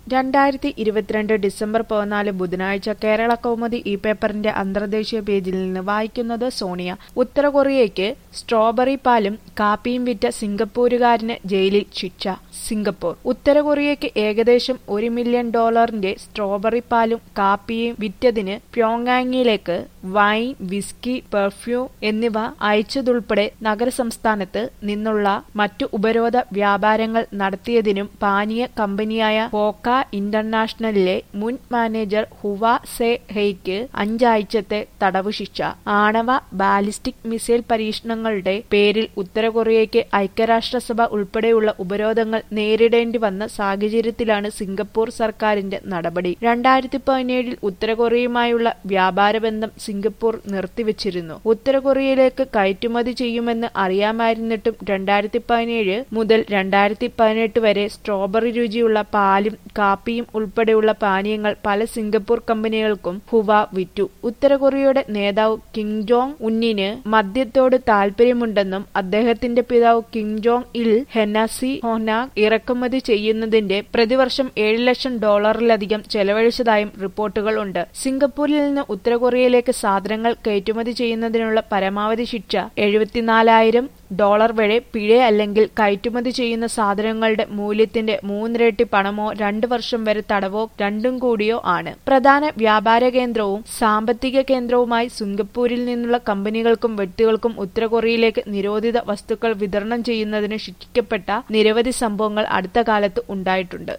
2022 December 14 ബുധനാഴ്ച കേരള കൗമുദി ഈ പേപ്പറിന്റെ അന്തർദേശീയ പേജിൽ നിന്ന് വായിക്കുന്നത് സോണിയ. ഉത്തര കൊറിയയ്ക്ക് സ്ട്രോബറി പാലും കാപ്പിയും വിറ്റ സിംഗപ്പൂരുകാരന് ജയിലിൽ ശിക്ഷ. സിംഗപ്പൂർ. ഉത്തര കൊറിയയ്ക്ക് ഏകദേശം $1 മില്യൺ സ്ട്രോബറി പാലും കാപ്പിയും വിറ്റതിന് പ്യോങ്യാങ്ങിലേക്ക് വൈൻ, വിസ്കി, പെർഫ്യൂം എന്നിവ അയച്ചതുൾപ്പെടെ നഗരസംസ്ഥാനത്ത് നിന്നുള്ള മറ്റു ഉപരോധ വ്യാപാരങ്ങൾ നടത്തിയതിനും പാനീയ കമ്പനിയായ ഹോക്ക ഇന്റർനാഷണലിലെ മുൻ മാനേജർ ഹുവ സെ ഹെയ്ക്ക് 5 ആഴ്ചത്തെ തടവ് ശിക്ഷ. ആണവ ബാലിസ്റ്റിക് മിസൈൽ പരീക്ഷണങ്ങളുടെ പേരിൽ ഉത്തര കൊറിയയ്ക്ക് ഐക്യരാഷ്ട്രസഭ ഉൾപ്പെടെയുള്ള ഉപരോധങ്ങൾ നേരിടേണ്ടി വന്ന സാഹചര്യത്തിലാണ് സിംഗപ്പൂർ സർക്കാരിന്റെ നടപടി. 2017 ഉത്തര കൊറിയയുമായുള്ള വ്യാപാര ബന്ധം സിംഗപ്പൂർ നിർത്തിവച്ചിരുന്നു. ഉത്തര കൊറിയയിലേക്ക് കയറ്റുമതി ചെയ്യുമെന്ന് അറിയാമായിരുന്നിട്ടും 2017 മുതൽ 2018 വരെ സ്ട്രോബറി രുചിയുള്ള പാലും കാപ്പിയും ഉൾപ്പെടെയുള്ള പാനീയങ്ങൾ പല സിംഗപ്പൂർ കമ്പനികൾക്കും ഹുവ വിറ്റു. ഉത്തര കൊറിയയുടെ നേതാവ് കിം ജോങ് ഉന്നിന് മദ്യത്തോട് താൽപര്യമുണ്ടെന്നും അദ്ദേഹത്തിന്റെ പിതാവ് Kim Jong Il Hennessy cognac ഇറക്കുമതി ചെയ്യുന്നതിന്റെ പ്രതിവർഷം $7 ലക്ഷം ചെലവഴിച്ചതായും റിപ്പോർട്ടുകൾ ഉണ്ട്. സിംഗപ്പൂരിൽ നിന്ന് ഉത്തര കൊറിയയിലേക്ക് സാധനങ്ങൾ കയറ്റുമതി ചെയ്യുന്നതിനുള്ള പരമാവധി ശിക്ഷ $74,000 വരെ പിഴ അല്ലെങ്കിൽ കയറ്റുമതി ചെയ്യുന്ന സാധനങ്ങളുടെ മൂല്യത്തിന്റെ 3 ഇരട്ടി പണമോ 2 വർഷം വരെ തടവോ രണ്ടും കൂടിയോ ആണ്. പ്രധാന വ്യാപാര കേന്ദ്രവും സാമ്പത്തിക കേന്ദ്രവുമായി സിംഗപ്പൂരിൽ നിന്നുള്ള കമ്പനികൾക്കും വ്യക്തികൾക്കും ഉത്തര കൊറിയയിലേക്ക് നിരോധിത വസ്തുക്കൾ വിതരണം ചെയ്യുന്നതിന് ശിക്ഷിക്കപ്പെട്ട നിരവധി സംഭവങ്ങൾ അടുത്ത കാലത്ത് ഉണ്ടായിട്ടുണ്ട്.